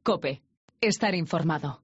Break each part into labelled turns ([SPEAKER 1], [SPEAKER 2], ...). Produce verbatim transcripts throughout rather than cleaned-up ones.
[SPEAKER 1] COPE. Estar informado.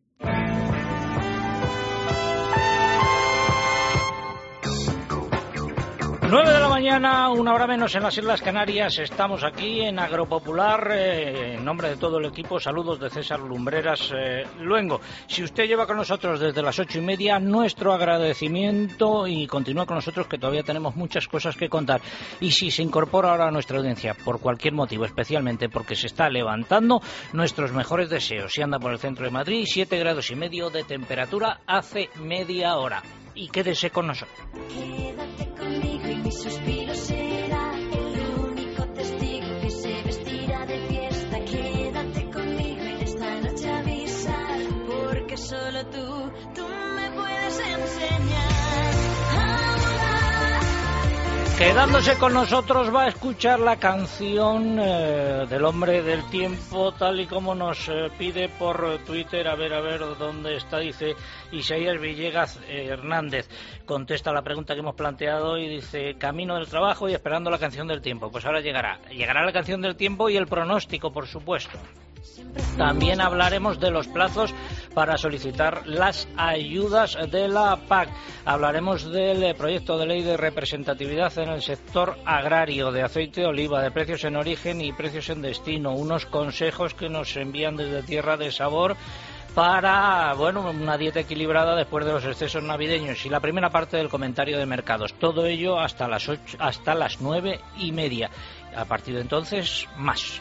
[SPEAKER 2] nueve de la mañana, una hora menos en las Islas Canarias. Estamos aquí en Agropopular. Eh, en nombre de todo el equipo, saludos de César Lumbreras eh, Luengo. Si usted lleva con nosotros desde las ocho y media, nuestro agradecimiento, y continúa con nosotros, que todavía tenemos muchas cosas que contar. Y si se incorpora ahora a nuestra audiencia por cualquier motivo, especialmente porque se está levantando, nuestros mejores deseos. Si anda por el centro de Madrid, siete grados y medio de temperatura hace media hora. Y quédese con nosotros.
[SPEAKER 3] Quédate conmigo y mi suspiro será el único testigo que se vestirá de fiesta. Quédate conmigo y esta noche avisar, porque solo tú, tú me puedes enseñar a volar.
[SPEAKER 2] Quedándose con nosotros va a escuchar la canción eh, del hombre del tiempo, tal y como nos eh, pide por Twitter. A ver, a ver dónde está. Dice Isaías Villegas eh, Hernández. Contesta la pregunta que hemos planteado y dice: camino del trabajo y esperando la canción del tiempo. Pues ahora llegará. Llegará la canción del tiempo y el pronóstico, por supuesto. También hablaremos de los plazos para solicitar las ayudas de la P A C. Hablaremos del proyecto de ley de representatividad en el sector agrario, de aceite de oliva, de precios en origen y precios en destino. Unos consejos que nos envían desde Tierra de Sabor para, bueno, una dieta equilibrada después de los excesos navideños, y la primera parte del comentario de mercados. Todo ello hasta las ocho, hasta las nueve y media. A partir de entonces, más.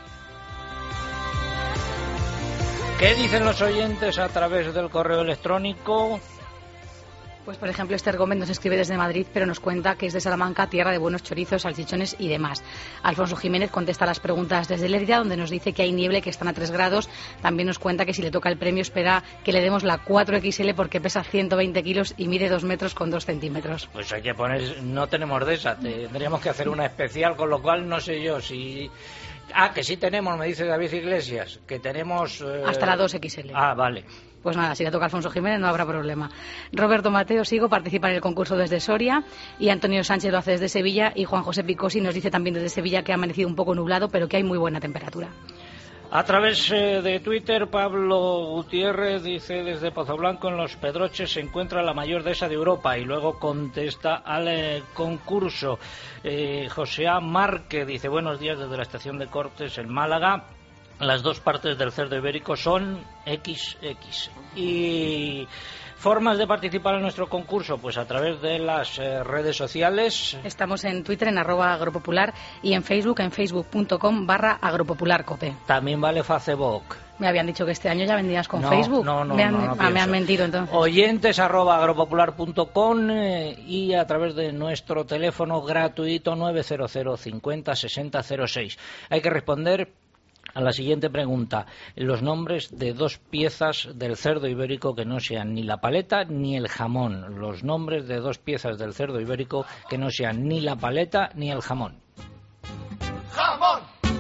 [SPEAKER 2] ¿Qué dicen los oyentes a través del correo electrónico?
[SPEAKER 4] Pues, por ejemplo, Esther Gómez nos escribe desde Madrid, pero nos cuenta que es de Salamanca, tierra de buenos chorizos, salchichones y demás. Alfonso Jiménez contesta las preguntas desde Lérida, donde nos dice que hay niebla y que están a tres grados. También nos cuenta que si le toca el premio espera que le demos la cuatro equis ele porque pesa ciento veinte kilos y mide dos metros con dos centímetros.
[SPEAKER 2] Pues hay que poner, no tenemos de esa, tendríamos que hacer una especial, con lo cual no sé yo si... Ah, que sí tenemos, me dice David Iglesias, que tenemos... Eh...
[SPEAKER 4] Hasta la dos equis ele.
[SPEAKER 2] Ah, vale.
[SPEAKER 4] Pues nada, si le toca a Alfonso Jiménez no habrá problema. Roberto Mateo Sigo participa en el concurso desde Soria, y Antonio Sánchez lo hace desde Sevilla, y Juan José Picosi nos dice también desde Sevilla que ha amanecido un poco nublado, pero que hay muy buena temperatura.
[SPEAKER 2] A través eh, de Twitter, Pablo Gutiérrez dice: desde Pozoblanco, en Los Pedroches, se encuentra la mayor dehesa de Europa, y luego contesta al eh, concurso. Eh, José A. Márquez dice: buenos días desde la estación de Cortes, en Málaga. Las dos partes del cerdo ibérico son equis equis. Y formas de participar en nuestro concurso, pues a través de las eh, redes sociales.
[SPEAKER 4] Estamos en Twitter en arroba agropopular y en Facebook en facebook.com barra agropopularcope.
[SPEAKER 2] También vale Facebook.
[SPEAKER 4] Me habían dicho que este año ya vendías con
[SPEAKER 2] no,
[SPEAKER 4] Facebook.
[SPEAKER 2] No, no,
[SPEAKER 4] me han,
[SPEAKER 2] no, no
[SPEAKER 4] ah, me han mentido entonces.
[SPEAKER 2] Oyentes arroba agropopular punto com eh, y a través de nuestro teléfono gratuito nueve cero cero cincuenta sesenta cero seis. Hay que responder a la siguiente pregunta: los nombres de dos piezas del cerdo ibérico que no sean ni la paleta ni el jamón. Los nombres de dos piezas del cerdo ibérico que no sean ni la paleta ni el jamón.
[SPEAKER 5] ¡Jamón!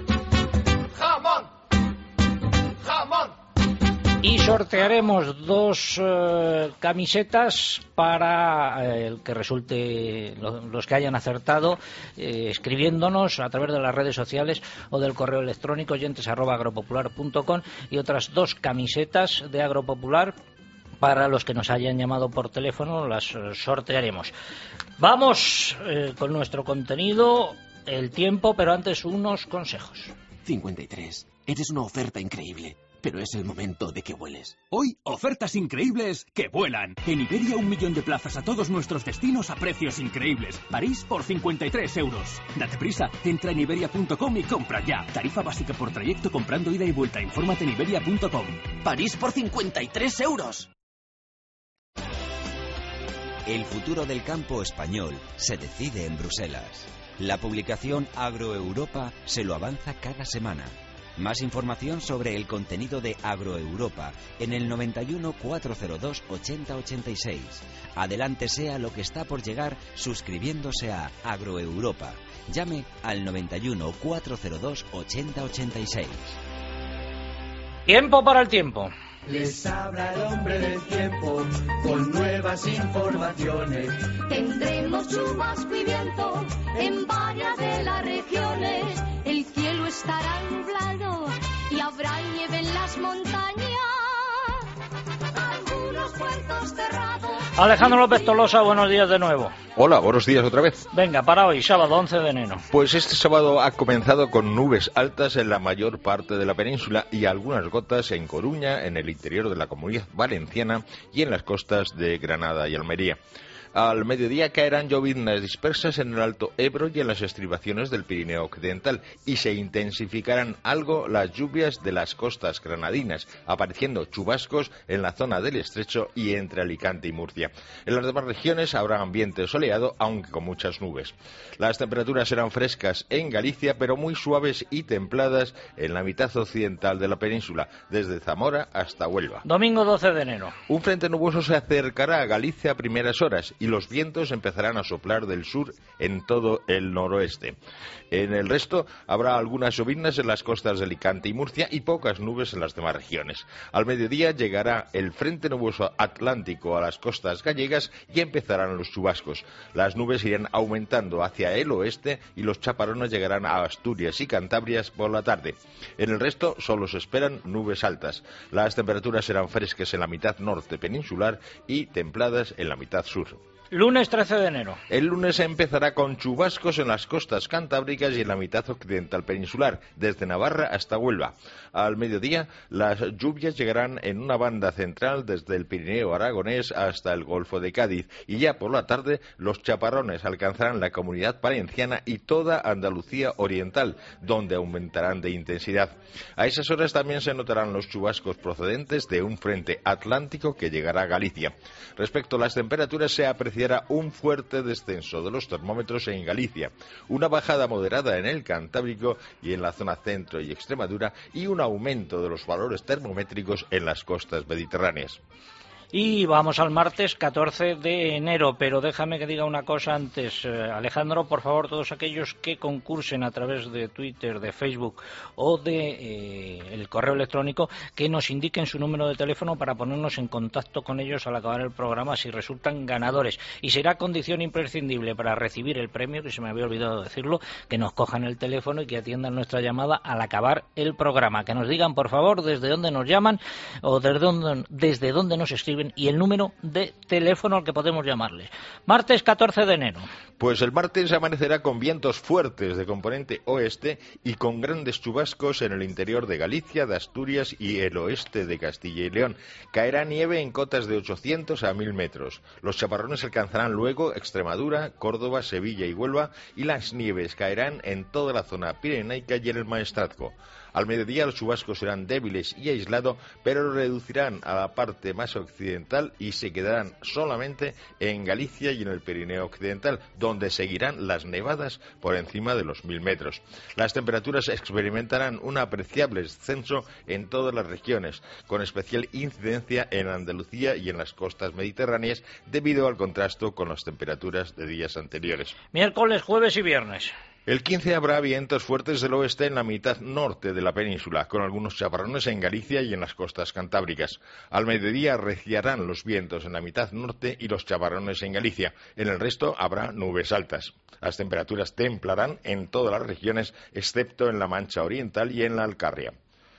[SPEAKER 5] ¡Jamón! ¡Jamón!
[SPEAKER 2] Y sortearemos dos eh, camisetas para eh, el que resulte, lo, los que hayan acertado, eh, escribiéndonos a través de las redes sociales o del correo electrónico oyentes arroba agropopular punto com, y otras dos camisetas de Agropopular para los que nos hayan llamado por teléfono. Las eh, sortearemos. Vamos eh, con nuestro contenido, el tiempo, pero antes unos consejos.
[SPEAKER 6] cincuenta y tres. Eres una oferta increíble, pero es el momento de que vueles.
[SPEAKER 7] Hoy, ofertas increíbles que vuelan. En Iberia, un millón de plazas a todos nuestros destinos a precios increíbles. París por cincuenta y tres euros. Date prisa, entra en iberia punto com y compra ya. Tarifa básica por trayecto comprando ida y vuelta. Infórmate en iberia punto com.
[SPEAKER 6] París por cincuenta y tres euros.
[SPEAKER 8] El futuro del campo español se decide en Bruselas. La publicación Agroeuropa se lo avanza cada semana. Más información sobre el contenido de Agroeuropa en el noventa y uno, cuatrocientos dos, ochenta ochenta y seis. Adelántese a lo que está por llegar suscribiéndose a Agroeuropa. Llame al noventa y uno, cuatrocientos dos, ochenta ochenta y seis.
[SPEAKER 2] Tiempo para el tiempo.
[SPEAKER 9] Les habla el hombre del tiempo con nuevas informaciones.
[SPEAKER 3] Tendremos chubasco y viento en varias de las regiones. El cielo estará nublado y habrá nieve en las montañas. ojitos cerrados.
[SPEAKER 2] Alejandro López Tolosa, buenos días de nuevo.
[SPEAKER 10] Hola, buenos días otra vez.
[SPEAKER 2] Venga, para hoy, sábado once de enero.
[SPEAKER 10] Pues este sábado ha comenzado con nubes altas en la mayor parte de la península y algunas gotas en Coruña, en el interior de la Comunidad Valenciana y en las costas de Granada y Almería. Al mediodía caerán lloviznas dispersas en el Alto Ebro y en las estribaciones del Pirineo Occidental y se intensificarán algo las lluvias de las costas granadinas, apareciendo chubascos en la zona del Estrecho y entre Alicante y Murcia. En las demás regiones habrá ambiente soleado, aunque con muchas nubes. Las temperaturas serán frescas en Galicia, pero muy suaves y templadas en la mitad occidental de la península, desde Zamora hasta Huelva.
[SPEAKER 2] Domingo doce de enero.
[SPEAKER 10] Un frente nuboso se acercará a Galicia a primeras horas y los vientos empezarán a soplar del sur en todo el noroeste. En el resto habrá algunas lloviznas en las costas de Alicante y Murcia y pocas nubes en las demás regiones. Al mediodía llegará el frente nuboso atlántico a las costas gallegas y empezarán los chubascos. Las nubes irán aumentando hacia el oeste y los chaparrones llegarán a Asturias y Cantabrias por la tarde. En el resto solo se esperan nubes altas. Las temperaturas serán frescas en la mitad norte peninsular y templadas en la mitad sur.
[SPEAKER 2] Lunes trece de enero.
[SPEAKER 10] El lunes empezará con chubascos en las costas cantábricas y en la mitad occidental peninsular, desde Navarra hasta Huelva. Al mediodía, las lluvias llegarán en una banda central desde el Pirineo aragonés hasta el Golfo de Cádiz, y ya por la tarde los chaparrones alcanzarán la Comunidad Valenciana y toda Andalucía oriental, donde aumentarán de intensidad. A esas horas también se notarán los chubascos procedentes de un frente atlántico que llegará a Galicia. Respecto a las temperaturas, se apreciará un fuerte descenso de los termómetros en Galicia, una bajada moderada en el Cantábrico y en la zona centro y Extremadura, y un aumento de los valores termométricos en las costas mediterráneas.
[SPEAKER 2] Y vamos al martes catorce de enero, pero déjame que diga una cosa antes. Eh, Alejandro, por favor, todos aquellos que concursen a través de Twitter, de Facebook o de eh, el correo electrónico, que nos indiquen su número de teléfono para ponernos en contacto con ellos al acabar el programa si resultan ganadores. Y será condición imprescindible para recibir el premio, que se me había olvidado decirlo, que nos cojan el teléfono y que atiendan nuestra llamada al acabar el programa. Que nos digan, por favor, desde dónde nos llaman o desde dónde, desde dónde nos escriben y el número de teléfono al que podemos llamarles. Martes catorce de enero.
[SPEAKER 10] Pues el martes amanecerá con vientos fuertes de componente oeste y con grandes chubascos en el interior de Galicia, de Asturias y el oeste de Castilla y León. Caerá nieve en cotas de ochocientos a mil metros. Los chaparrones alcanzarán luego Extremadura, Córdoba, Sevilla y Huelva, y las nieves caerán en toda la zona pirenaica y en el Maestrazgo. Al mediodía los chubascos serán débiles y aislados, pero reducirán a la parte más occidental y se quedarán solamente en Galicia y en el Pirineo Occidental, donde seguirán las nevadas por encima de los mil metros. Las temperaturas experimentarán un apreciable descenso en todas las regiones, con especial incidencia en Andalucía y en las costas mediterráneas, debido al contraste con las temperaturas de días anteriores.
[SPEAKER 2] Miércoles, jueves y viernes.
[SPEAKER 10] El quince habrá vientos fuertes del oeste en la mitad norte de la península, con algunos chaparrones en Galicia y en las costas cantábricas. Al mediodía arreciarán los vientos en la mitad norte y los chaparrones en Galicia. En el resto habrá nubes altas. Las temperaturas templarán en todas las regiones, excepto en la Mancha Oriental y en la Alcarria.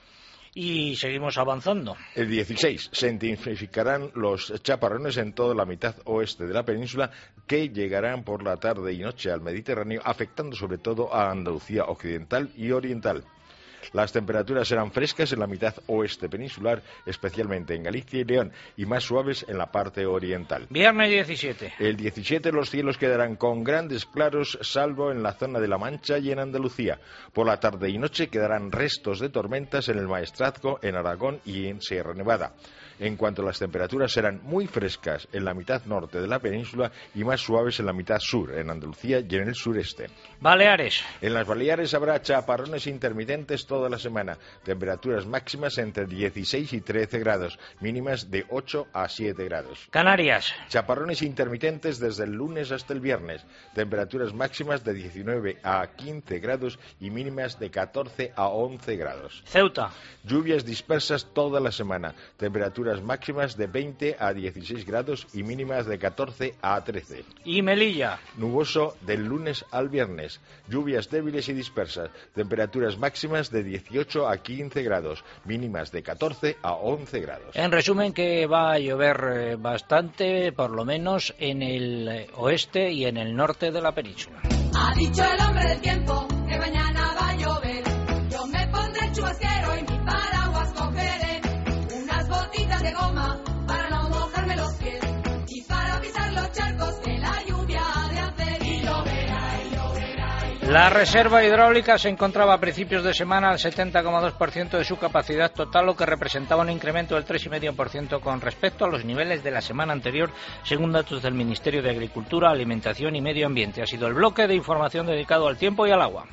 [SPEAKER 2] Y seguimos avanzando.
[SPEAKER 10] El dieciséis se intensificarán los chaparrones en toda la mitad oeste de la península, que llegarán por la tarde y noche al Mediterráneo, afectando sobre todo a Andalucía occidental y oriental. Las temperaturas serán frescas en la mitad oeste peninsular, especialmente en Galicia y León, y más suaves en la parte oriental.
[SPEAKER 2] Viernes diecisiete.
[SPEAKER 10] El diecisiete los cielos quedarán con grandes claros, salvo en la zona de la Mancha y en Andalucía. Por la tarde y noche quedarán restos de tormentas en el Maestrazgo, en Aragón y en Sierra Nevada. En cuanto a las temperaturas, serán muy frescas en la mitad norte de la península y más suaves en la mitad sur, en Andalucía y en el sureste.
[SPEAKER 2] Baleares.
[SPEAKER 10] En las Baleares habrá chaparrones intermitentes toda la semana. Temperaturas máximas entre dieciséis y trece grados, mínimas de ocho a siete grados.
[SPEAKER 2] Canarias.
[SPEAKER 10] Chaparrones intermitentes desde el lunes hasta el viernes. Temperaturas máximas de diecinueve a quince grados y mínimas de catorce a once grados.
[SPEAKER 2] Ceuta.
[SPEAKER 10] Lluvias dispersas toda la semana. Temperaturas máximas de veinte a dieciséis grados y mínimas de catorce a trece.
[SPEAKER 2] Y Melilla.
[SPEAKER 10] Nuboso del lunes al viernes. Lluvias débiles y dispersas. Temperaturas máximas de dieciocho a quince grados, mínimas de catorce a once grados.
[SPEAKER 2] En resumen, que va a llover eh, bastante, por lo menos en el eh, oeste y en el norte de la península.
[SPEAKER 11] Ha dicho el hombre del tiempo que mañana va a llover. Yo me pondré el chubasquero y mi paraguas cogeré. Unas botitas de goma para no mojarme los pies y para pisar los charcos que la lluvia ha de hacer. Y lloverá, y lloverá, y lloverá.
[SPEAKER 2] La reserva hidráulica se encontraba a principios de semana al setenta coma dos por ciento de su capacidad total, lo que representaba un incremento del tres coma cinco por ciento con respecto a los niveles de la semana anterior, según datos del Ministerio de Agricultura, Alimentación y Medio Ambiente. Ha sido el bloque de información dedicado al tiempo y al agua.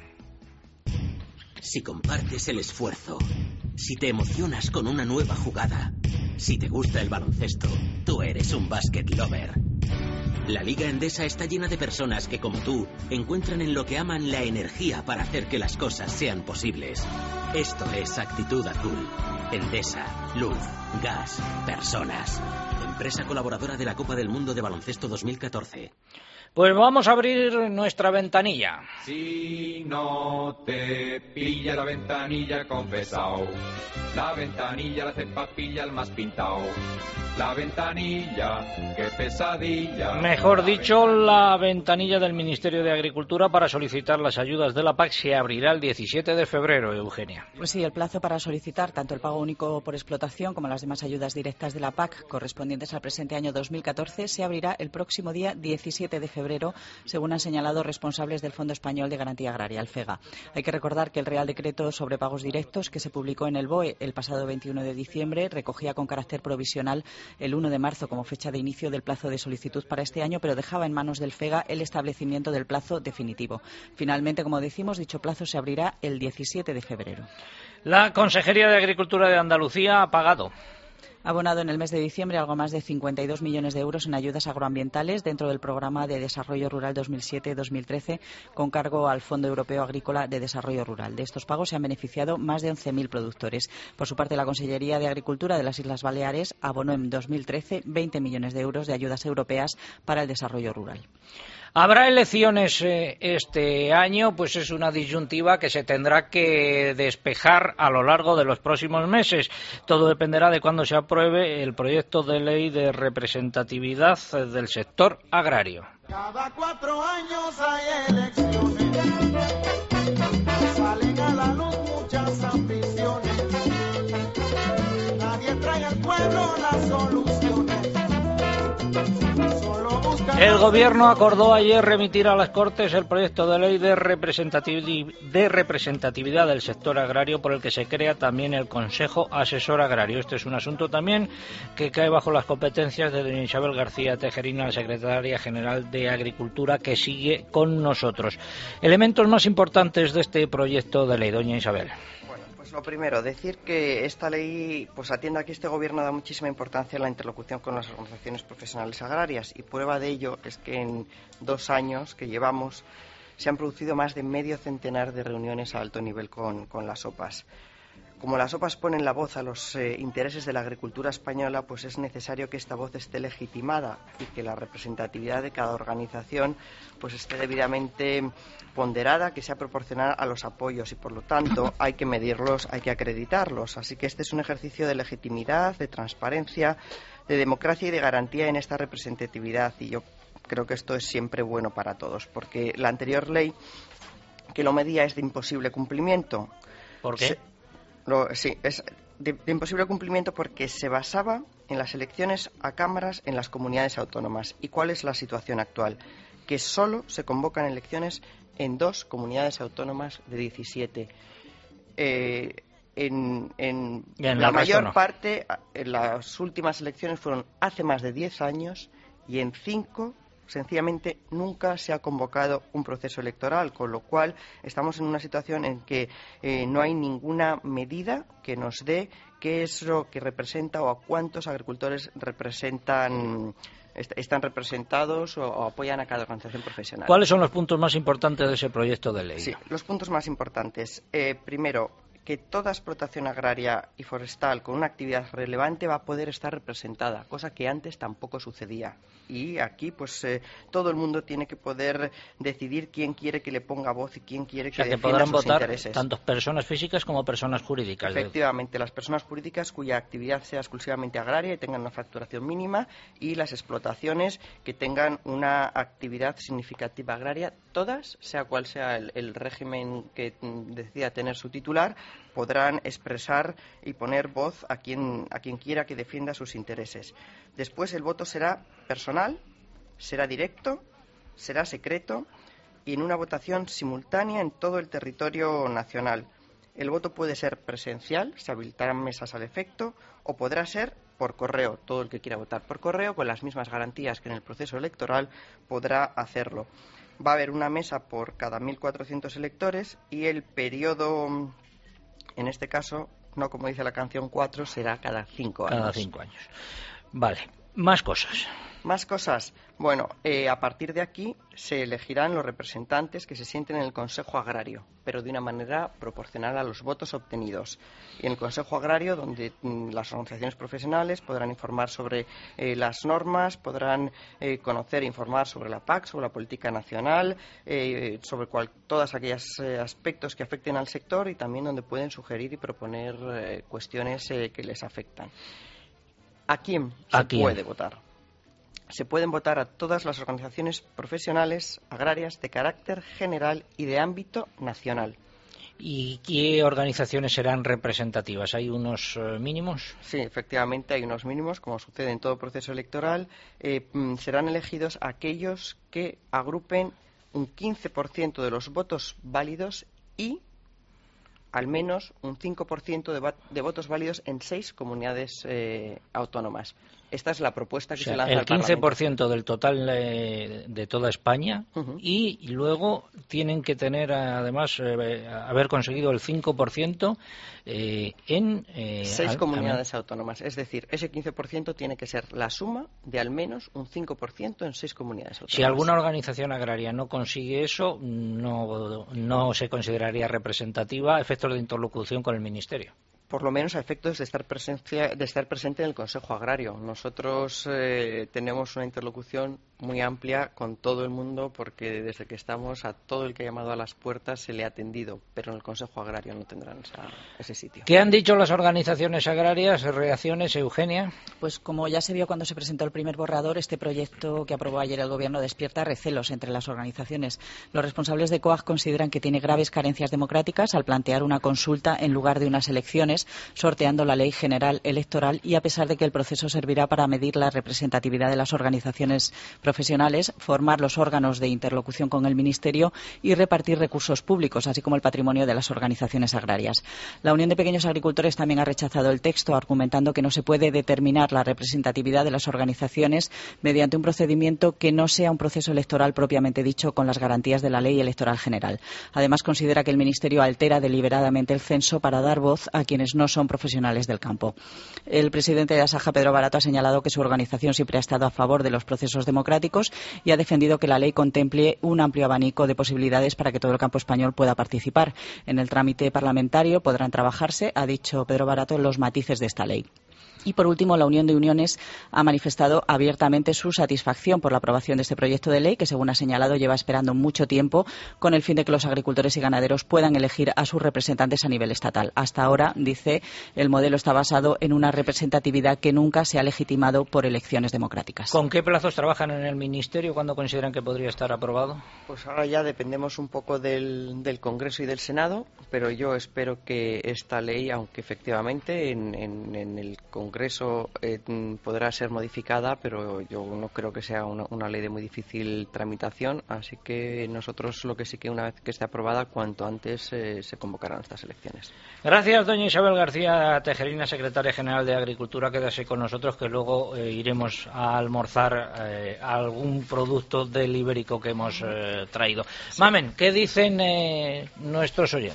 [SPEAKER 6] Si compartes el esfuerzo, si te emocionas con una nueva jugada, si te gusta el baloncesto, tú eres un basket lover. La Liga Endesa está llena de personas que, como tú, encuentran en lo que aman la energía para hacer que las cosas sean posibles. Esto es Actitud Azul. Endesa, luz, gas, personas. Empresa colaboradora de la Copa del Mundo de Baloncesto dos mil catorce.
[SPEAKER 2] Pues vamos a abrir nuestra ventanilla.
[SPEAKER 12] Si no te pilla la ventanilla confesao, la ventanilla la cepa pilla el más pintao. La ventanilla, qué pesadilla.
[SPEAKER 2] Mejor dicho, la ventanilla del Ministerio de Agricultura para solicitar las ayudas de la P A C se abrirá el diecisiete de febrero, Eugenia.
[SPEAKER 13] Pues sí, el plazo para solicitar tanto el pago único por explotación como las demás ayudas directas de la P A C correspondientes al presente año dos mil catorce se abrirá el próximo día diecisiete de febrero, según han señalado responsables del Fondo Español de Garantía Agraria, el FEGA. Hay que recordar que el Real Decreto sobre pagos directos, que se publicó en el B O E el pasado veintiuno de diciembre, recogía con carácter provisional el uno de marzo como fecha de inicio del plazo de solicitud para este año, pero dejaba en manos del FEGA el establecimiento del plazo definitivo. Finalmente, como decimos, dicho plazo se abrirá el diecisiete de febrero.
[SPEAKER 2] La Consejería de Agricultura de Andalucía ha pagado.
[SPEAKER 13] Ha abonado en el mes de diciembre algo más de cincuenta y dos millones de euros en ayudas agroambientales dentro del Programa de Desarrollo Rural dos mil siete dos mil trece con cargo al Fondo Europeo Agrícola de Desarrollo Rural. De estos pagos se han beneficiado más de once mil productores. Por su parte, la Consellería de Agricultura de las Islas Baleares abonó en dos mil trece veinte millones de euros de ayudas europeas para el desarrollo rural.
[SPEAKER 2] Habrá elecciones eh, este año, pues es una disyuntiva que se tendrá que despejar a lo largo de los próximos meses. Todo dependerá de cuándo se apruebe el proyecto de ley de representatividad del sector agrario.
[SPEAKER 9] Cada cuatro años hay elecciones, salen a la luz muchas ambiciones, nadie trae al pueblo las soluciones.
[SPEAKER 2] El Gobierno acordó ayer remitir a las Cortes el proyecto de ley de representatividad, de representatividad del sector agrario, por el que se crea también el Consejo Asesor Agrario. Este es un asunto también que cae bajo las competencias de doña Isabel García Tejerina, la secretaria general de Agricultura, que sigue con nosotros. Elementos más importantes de este proyecto de ley, doña Isabel.
[SPEAKER 14] Lo primero, decir que esta ley pues atiende a que este Gobierno da muchísima importancia a la interlocución con las organizaciones profesionales agrarias, y prueba de ello es que en dos años que llevamos se han producido más de medio centenar de reuniones a alto nivel con, con las O P As. Como las O P As ponen la voz a los eh, intereses de la agricultura española, pues es necesario que esta voz esté legitimada y que la representatividad de cada organización pues esté debidamente ponderada, que sea proporcional a los apoyos, y por lo tanto hay que medirlos, hay que acreditarlos. Así que este es un ejercicio de legitimidad, de transparencia, de democracia y de garantía en esta representatividad, y yo creo que esto es siempre bueno para todos, porque la anterior ley que lo medía es de imposible cumplimiento.
[SPEAKER 2] ¿Por qué?
[SPEAKER 14] Se, Lo, sí, es de, de imposible cumplimiento porque se basaba en las elecciones a cámaras en las comunidades autónomas. ¿Y cuál es la situación actual? Que solo se convocan elecciones en dos comunidades autónomas de diecisiete. Eh, en, en,
[SPEAKER 2] en
[SPEAKER 14] la,
[SPEAKER 2] la
[SPEAKER 14] mayor
[SPEAKER 2] no.
[SPEAKER 14] parte, en las últimas elecciones fueron hace más de diez años, y en cinco sencillamente nunca se ha convocado un proceso electoral, con lo cual estamos en una situación en que eh, no hay ninguna medida que nos dé qué es lo que representa o a cuántos agricultores representan, est están representados o, o apoyan a cada organización profesional.
[SPEAKER 2] ¿Cuáles son los puntos más importantes de ese proyecto de ley?
[SPEAKER 14] Sí, los puntos más importantes. Eh, primero, que toda explotación agraria y forestal con una actividad relevante va a poder estar representada, cosa que antes tampoco sucedía. Y aquí, pues, eh, todo el mundo tiene que poder decidir quién quiere que le ponga voz y quién quiere que,
[SPEAKER 2] o sea, que
[SPEAKER 14] defienda
[SPEAKER 2] podrán
[SPEAKER 14] sus
[SPEAKER 2] votar
[SPEAKER 14] intereses.
[SPEAKER 2] tanto personas físicas como personas jurídicas.
[SPEAKER 14] Efectivamente, las personas jurídicas cuya actividad sea exclusivamente agraria y tengan una facturación mínima, y las explotaciones que tengan una actividad significativa agraria, todas, sea cual sea el, el régimen que mm, decida tener su titular, podrán expresar y poner voz a quien, a quien quiera que defienda sus intereses. Después el voto será personal, será directo, será secreto y en una votación simultánea en todo el territorio nacional. El voto puede ser presencial, se habilitarán mesas al efecto, o podrá ser por correo. Todo el que quiera votar por correo, con las mismas garantías que en el proceso electoral, podrá hacerlo. Va a haber una mesa por cada mil cuatrocientos electores y el periodo, en este caso, no como dice la canción cuatro, será cada cinco años.
[SPEAKER 2] Cada cinco años. Vale, más cosas.
[SPEAKER 14] Más cosas. Bueno, eh, a partir de aquí se elegirán los representantes que se sienten en el Consejo Agrario, pero de una manera proporcional a los votos obtenidos. Y en el Consejo Agrario, donde mm, las organizaciones profesionales podrán informar sobre eh, las normas, podrán eh, conocer e informar sobre la P A C, sobre la política nacional, eh, sobre cual, todos aquellos eh, aspectos que afecten al sector y también donde pueden sugerir y proponer eh, cuestiones eh, que les afectan. ¿A quién se
[SPEAKER 2] ¿A quién?
[SPEAKER 14] puede votar? Se pueden votar a todas las organizaciones profesionales agrarias de carácter general y de ámbito nacional.
[SPEAKER 2] ¿Y qué organizaciones serán representativas? ¿Hay unos eh, mínimos?
[SPEAKER 14] Sí, efectivamente hay unos mínimos, como sucede en todo proceso electoral. Eh, serán elegidos aquellos que agrupen un quince por ciento de los votos válidos y al menos un cinco por ciento de, va- de votos válidos en seis comunidades eh, autónomas. Esta es la propuesta que
[SPEAKER 2] O sea,
[SPEAKER 14] se lanza
[SPEAKER 2] el
[SPEAKER 14] al
[SPEAKER 2] quince por ciento
[SPEAKER 14] Parlamento.
[SPEAKER 2] del total eh, de toda España.
[SPEAKER 14] Ujú.
[SPEAKER 2] Y luego tienen que tener, además, eh, haber conseguido el cinco por ciento eh, en... Eh,
[SPEAKER 14] Seis
[SPEAKER 2] al-
[SPEAKER 14] comunidades autónomas. Es decir, ese quince por ciento tiene que ser la suma de al menos un cinco por ciento en seis comunidades autónomas.
[SPEAKER 2] Si alguna organización agraria no consigue eso, no, no se consideraría representativa a efectos de interlocución con el Ministerio.
[SPEAKER 14] Por lo menos a efectos de estar, presencia, de estar presente en el Consejo Agrario. Nosotros eh, tenemos una interlocución muy amplia con todo el mundo porque desde que estamos a todo el que ha llamado a las puertas se le ha atendido, pero en el Consejo Agrario no tendrán esa, ese sitio.
[SPEAKER 2] ¿Qué han dicho las organizaciones agrarias? ¿Reacciones, Eugenia?
[SPEAKER 13] Pues como ya se vio cuando se presentó el primer borrador, este proyecto que aprobó ayer el Gobierno despierta recelos entre las organizaciones. Los responsables de COAG consideran que tiene graves carencias democráticas al plantear una consulta en lugar de unas elecciones, sorteando la Ley General Electoral, y a pesar de que el proceso servirá para medir la representatividad de las organizaciones profesionales, formar los órganos de interlocución con el Ministerio y repartir recursos públicos, así como el patrimonio de las organizaciones agrarias. La Unión de Pequeños Agricultores también ha rechazado el texto, argumentando que no se puede determinar la representatividad de las organizaciones mediante un procedimiento que no sea un proceso electoral propiamente dicho con las garantías de la Ley Electoral General. Además, considera que el Ministerio altera deliberadamente el censo para dar voz a quienes no son profesionales del campo. El presidente de Asaja, Pedro Barato, ha señalado que su organización siempre ha estado a favor de los procesos democráticos y ha defendido que la ley contemple un amplio abanico de posibilidades para que todo el campo español pueda participar. En el trámite parlamentario podrán trabajarse, ha dicho Pedro Barato, los matices de esta ley. Y, por último, la Unión de Uniones ha manifestado abiertamente su satisfacción por la aprobación de este proyecto de ley, que, según ha señalado, lleva esperando mucho tiempo, con el fin de que los agricultores y ganaderos puedan elegir a sus representantes a nivel estatal. Hasta ahora, dice, el modelo está basado en una representatividad que nunca se ha legitimado por elecciones democráticas.
[SPEAKER 2] ¿Con qué plazos trabajan en el Ministerio? ¿Cuándo consideran que podría estar aprobado?
[SPEAKER 14] Pues ahora ya dependemos un poco del, del Congreso y del Senado, pero yo espero que esta ley, aunque efectivamente en, en, en el Congreso Congreso eh, podrá ser modificada, pero yo no creo que sea una, una ley de muy difícil tramitación, así que nosotros lo que sí que una vez que esté aprobada, cuanto antes eh, se convocarán estas elecciones.
[SPEAKER 2] Gracias, doña Isabel García Tejerina, secretaria general de Agricultura. Quédase con nosotros que luego eh, iremos a almorzar eh, algún producto del ibérico que hemos eh, traído. Sí. Mamen, ¿qué dicen eh, nuestros oyentes?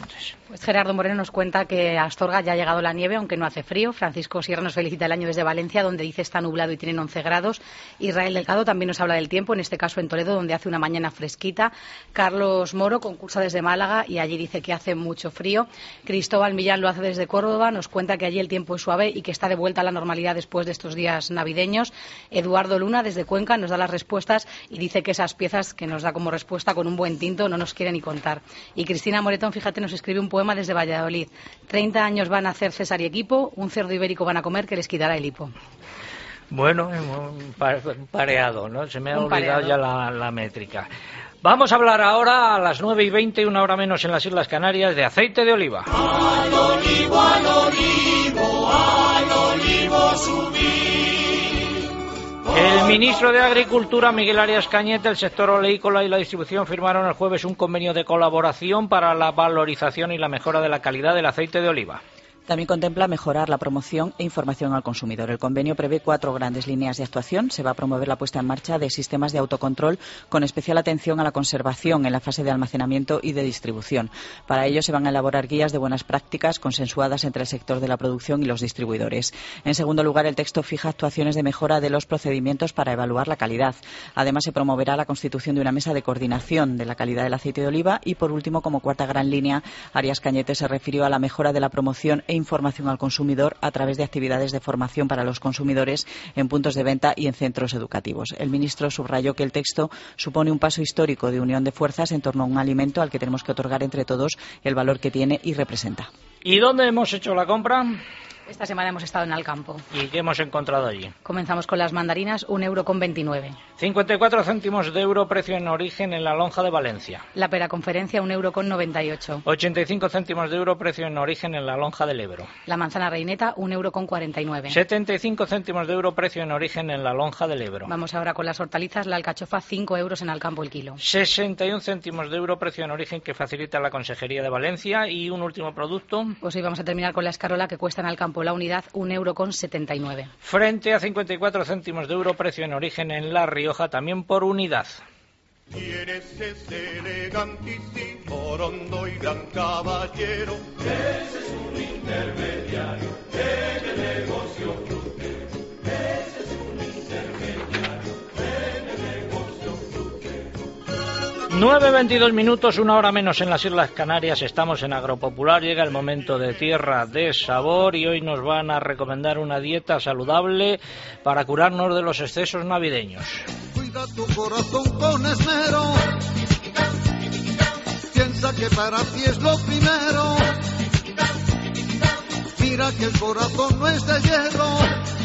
[SPEAKER 4] Pues Gerardo Moreno nos cuenta que a Astorga ya ha llegado la nieve, aunque no hace frío. Francisco Sierra nos felicita el año desde Valencia, donde dice está nublado y tienen once grados. Israel Delgado también nos habla del tiempo, en este caso en Toledo, donde hace una mañana fresquita. Carlos Moro concursa desde Málaga y allí dice que hace mucho frío. Cristóbal Millán lo hace desde Córdoba, nos cuenta que allí el tiempo es suave y que está de vuelta a la normalidad después de estos días navideños. Eduardo Luna desde Cuenca nos da las respuestas y dice que esas piezas que nos da como respuesta con un buen tinto no nos quiere ni contar. Y Cristina Moretón, fíjate, nos escribe un poema desde Valladolid. treinta años van a hacer César y equipo, un cerdo ibérico van a comer que les quitará el hipo.
[SPEAKER 2] Bueno, un pareado, ¿no? Se me ha
[SPEAKER 4] Un
[SPEAKER 2] olvidado
[SPEAKER 4] pareado.
[SPEAKER 2] ya la, la métrica. Vamos a hablar ahora, a las nueve y veinte, una hora menos en las Islas Canarias, de aceite de oliva.
[SPEAKER 5] Al olivo, al olivo, al olivo subí.
[SPEAKER 2] El ministro de Agricultura, Miguel Arias Cañete, el sector oleícola y la distribución firmaron el jueves un convenio de colaboración para la valorización y la mejora de la calidad del aceite de oliva.
[SPEAKER 13] También contempla mejorar la promoción e información al consumidor. El convenio prevé cuatro grandes líneas de actuación. Se va a promover la puesta en marcha de sistemas de autocontrol con especial atención a la conservación en la fase de almacenamiento y de distribución. Para ello se van a elaborar guías de buenas prácticas consensuadas entre el sector de la producción y los distribuidores. En segundo lugar, el texto fija actuaciones de mejora de los procedimientos para evaluar la calidad. Además, se promoverá la constitución de una mesa de coordinación de la calidad del aceite de oliva y, por último, como cuarta gran línea, Arias Cañete se refirió a la mejora de la promoción e información al consumidor a través de actividades de formación para los consumidores en puntos de venta y en centros educativos. El ministro subrayó que el texto supone un paso histórico de unión de fuerzas en torno a un alimento al que tenemos que otorgar entre todos el valor que tiene y representa.
[SPEAKER 2] ¿Y dónde hemos hecho la compra?
[SPEAKER 4] Esta semana hemos estado en Alcampo.
[SPEAKER 2] ¿Y qué hemos encontrado allí?
[SPEAKER 4] Comenzamos con las mandarinas, un euro con veintinueve.
[SPEAKER 2] cincuenta y cuatro céntimos de euro precio en origen en la lonja de Valencia.
[SPEAKER 4] La pera conferencia, un euro con noventa y ocho.
[SPEAKER 2] ochenta y cinco céntimos de euro precio en origen en la lonja del Ebro.
[SPEAKER 4] La manzana reineta, un euro con cuarenta y nueve.
[SPEAKER 2] setenta y cinco céntimos de euro precio en origen en la lonja del Ebro.
[SPEAKER 4] Vamos ahora con las hortalizas, la alcachofa, cinco euros en Alcampo el kilo.
[SPEAKER 2] sesenta y un céntimos de euro precio en origen que facilita la Consejería de Valencia. Y un último producto.
[SPEAKER 4] Pues hoy vamos a terminar con la escarola, que cuesta en Alcampo la unidad un euro con setenta y nueve.
[SPEAKER 2] Frente a cincuenta y cuatro céntimos de euro precio en origen en La Rioja, también por unidad.
[SPEAKER 5] ¿Quién es ese elegantísimo, rondo y gran caballero? Ese es un intermediario en el negocio frutero. Ese es un intermediario en el negocio frutero.
[SPEAKER 2] nueve veintidós minutos, una hora menos en las Islas Canarias. Estamos en Agropopular. Llega el momento de Tierra de Sabor y hoy nos van a recomendar una dieta saludable para curarnos de los excesos navideños.
[SPEAKER 15] Cuida tu corazón con esmero. Piensa que para ti es lo primero. Mira que el corazón no es de hierro.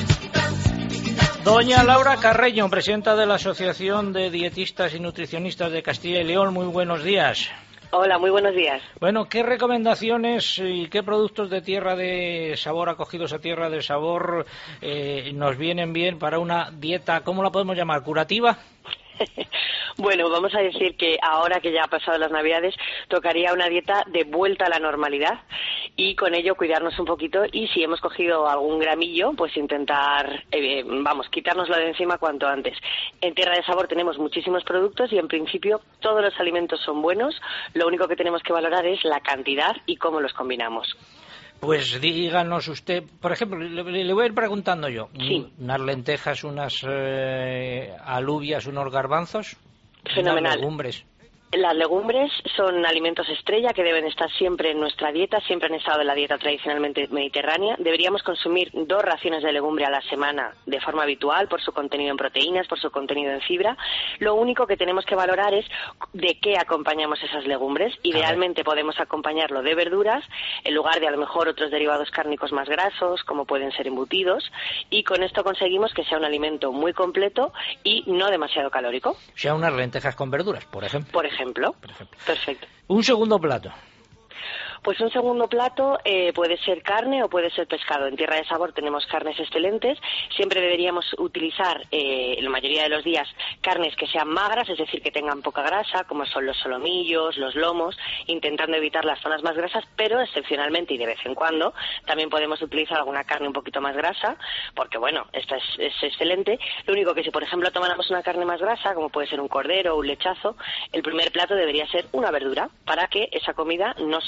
[SPEAKER 2] Doña Laura Carreño, presidenta de la Asociación de Dietistas y Nutricionistas de Castilla y León, muy buenos días.
[SPEAKER 16] Hola, muy buenos días.
[SPEAKER 2] Bueno, ¿qué recomendaciones y qué productos de Tierra de Sabor, acogidos a Tierra de Sabor, eh, nos vienen bien para una dieta, ¿cómo la podemos llamar? ¿Curativa?
[SPEAKER 16] Bueno, vamos a decir que ahora que ya ha pasado las Navidades, tocaría una dieta de vuelta a la normalidad y con ello cuidarnos un poquito y si hemos cogido algún gramillo, pues intentar, eh, vamos, quitárnoslo de encima cuanto antes. En Tierra de Sabor tenemos muchísimos productos y en principio todos los alimentos son buenos, lo único que tenemos que valorar es la cantidad y cómo los combinamos.
[SPEAKER 2] Pues díganos usted, por ejemplo, le, le voy a ir preguntando yo,
[SPEAKER 16] sí.
[SPEAKER 2] unas lentejas, unas eh, alubias, unos garbanzos,
[SPEAKER 16] fenomenal.
[SPEAKER 2] Unas legumbres.
[SPEAKER 16] Las legumbres son alimentos estrella que deben estar siempre en nuestra dieta, siempre han estado en la dieta tradicionalmente mediterránea. Deberíamos consumir dos raciones de legumbre a la semana de forma habitual por su contenido en proteínas, por su contenido en fibra. Lo único que tenemos que valorar es de qué acompañamos esas legumbres. Idealmente podemos acompañarlo de verduras en lugar de a lo mejor otros derivados cárnicos más grasos, como pueden ser embutidos, y con esto conseguimos que sea un alimento muy completo y no demasiado calórico.
[SPEAKER 2] O sea, unas lentejas con verduras, por ejemplo.
[SPEAKER 16] Por ejemplo. Por ejemplo. Perfecto.
[SPEAKER 2] Un segundo plato.
[SPEAKER 16] Pues un segundo plato eh, puede ser carne o puede ser pescado. En Tierra de Sabor tenemos carnes excelentes. Siempre deberíamos utilizar, eh, la mayoría de los días, carnes que sean magras, es decir, que tengan poca grasa, como son los solomillos, los lomos, intentando evitar las zonas más grasas, pero excepcionalmente y de vez en cuando también podemos utilizar alguna carne un poquito más grasa, porque bueno, esta es, es excelente. Lo único que si, por ejemplo, tomáramos una carne más grasa, como puede ser un cordero o un lechazo, el primer plato debería ser una verdura, para que esa comida no superara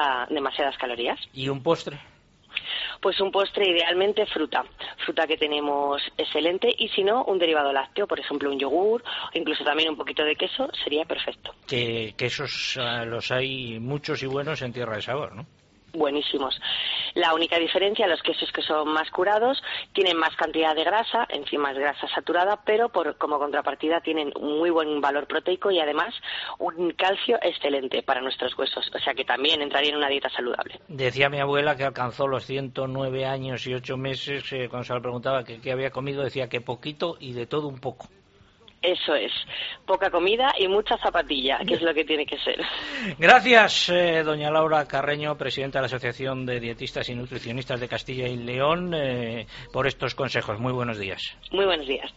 [SPEAKER 16] demasiada, demasiadas calorías.
[SPEAKER 2] ¿Y un postre?
[SPEAKER 16] Pues un postre, idealmente fruta, fruta que tenemos excelente, y si no, un derivado lácteo, por ejemplo un yogur, o incluso también un poquito de queso, sería perfecto.
[SPEAKER 2] Que quesos uh, los hay muchos y buenos en Tierra de Sabor, ¿no?
[SPEAKER 16] Buenísimos. La única diferencia, los quesos que son más curados tienen más cantidad de grasa, encima es grasa saturada, pero por, como contrapartida tienen un muy buen valor proteico y además un calcio excelente para nuestros huesos, o sea que también entraría en una dieta saludable.
[SPEAKER 2] Decía mi abuela que alcanzó los ciento nueve años y ocho meses, eh, cuando se le preguntaba qué qué había comido, decía que poquito y de todo un poco.
[SPEAKER 16] Eso es, poca comida y mucha zapatilla, que es lo que tiene que ser.
[SPEAKER 2] Gracias, eh, doña Laura Carreño, presidenta de la Asociación de Dietistas y Nutricionistas de Castilla y León, eh, por estos consejos. Muy buenos días.
[SPEAKER 16] Muy buenos días.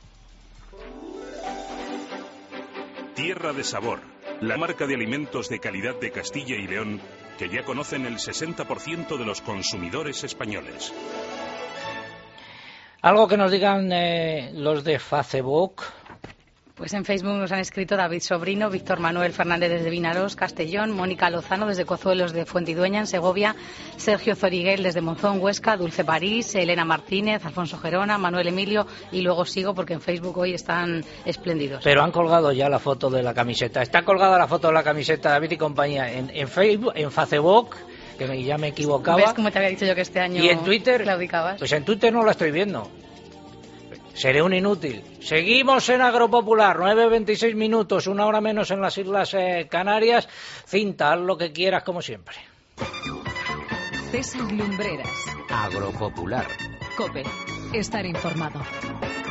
[SPEAKER 17] Tierra de Sabor, la marca de alimentos de calidad de Castilla y León que ya conocen el sesenta por ciento de los consumidores españoles.
[SPEAKER 2] Algo que nos digan eh, los de Facebook.
[SPEAKER 4] Pues en Facebook nos han escrito David Sobrino, Víctor Manuel Fernández desde Vinarós, Castellón, Mónica Lozano desde Cozuelos de Fuentidueña, en Segovia, Sergio Zoriguel desde Monzón, Huesca, Dulce París, Elena Martínez, Alfonso Gerona, Manuel Emilio, y luego sigo porque en Facebook hoy están espléndidos.
[SPEAKER 2] Pero han colgado ya la foto de la camiseta. Está colgada la foto de la camiseta David y compañía en, en Facebook, en Facebook, que me, ya me equivocaba.
[SPEAKER 4] ¿Ves cómo te había dicho yo que este año
[SPEAKER 2] ¿Y en Twitter?
[SPEAKER 4] claudicabas?
[SPEAKER 2] Pues en Twitter no la estoy viendo. Seré un inútil. Seguimos en Agropopular, nueve veintiséis minutos, una hora menos en las Islas eh, Canarias. Cinta, haz lo que quieras como siempre.
[SPEAKER 1] César Lumbreras.
[SPEAKER 6] Agropopular.
[SPEAKER 1] COPE. Estar informado.